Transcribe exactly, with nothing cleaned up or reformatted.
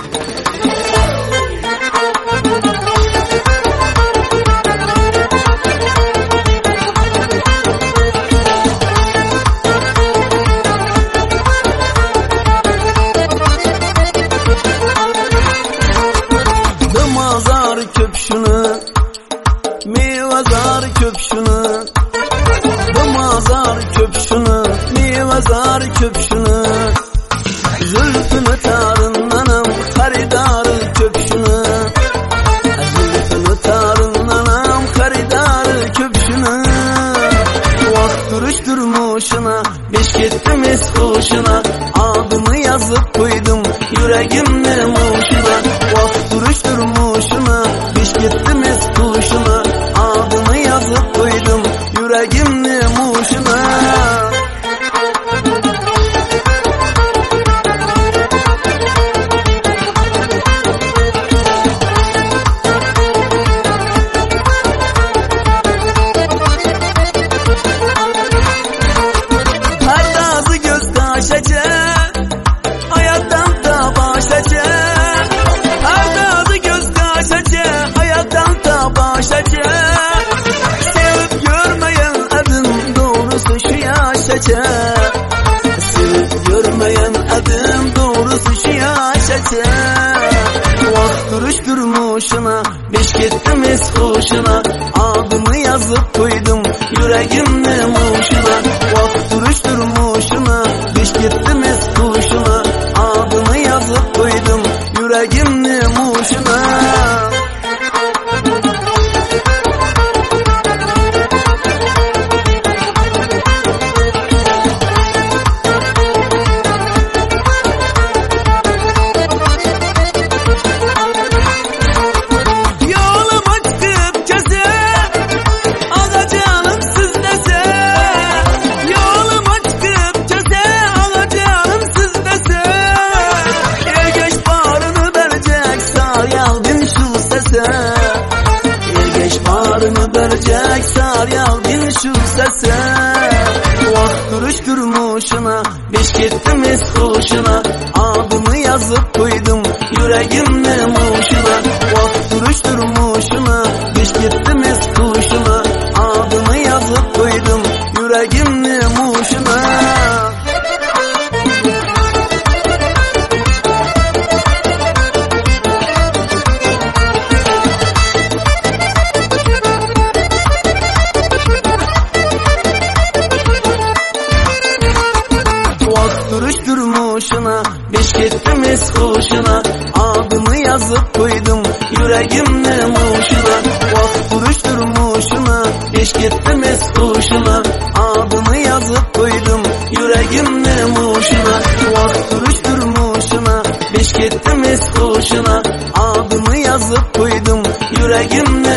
Köpşünü, meyvazar köpşünü, Bımazar köpşünü, meyvazar köpşünü, Zülfünü tarınlanam, xaridarı köpşünü, Zülfünü tarınlanam, xaridarı köpşünü. Vakt duruş durmuşuna, beş gittim eskuşuna, adımı yazıp koydum, yüreğimle muşuna. Vakt duruş durmuşuna, beş gittim eskuşuna, adımı yazıp koydum, yüreğimle muşuna. Perdazı göz kaşacak, hayattan da başacak. Perdazı göz kaşacak, hayattan da başacak. Sevip görmeyen adım doğrusu şu yaşayacak. Sevip görmeyen adım doğrusu şu yaşayacak. Vakt duruş durmuşuna, beş gittim eskuşuna, adımı yazıp koydum, yüreğimle muşuna. Vakt duruş durmuşuna, beş gittim eskuşuna, adımı yazıp koydum, yüreğimle muşuna. Bağrını verecek sar yalgın şu sese. Vakt duruş durmuşuna, beş gittim eskuşuna, adımı yazıp koydum, yüreğimle muşuna. Vakt duruş durmuşuna, beş gittim eskuşuna, adımı yazıp koydum, yüreğimle muşuna. Duruş durmuşuna, beş gittim eskuşuna, adımı yazıp koydum, yüreğimle muşuna. Vakt duruş durmuşuna, beş gittim eskuşuna, adımı yazıp koydum, yüreğimle muşuna. Vakt duruş durmuşuna, beş gittim eskuşuna, adımı yazıp koydum, yüreğimle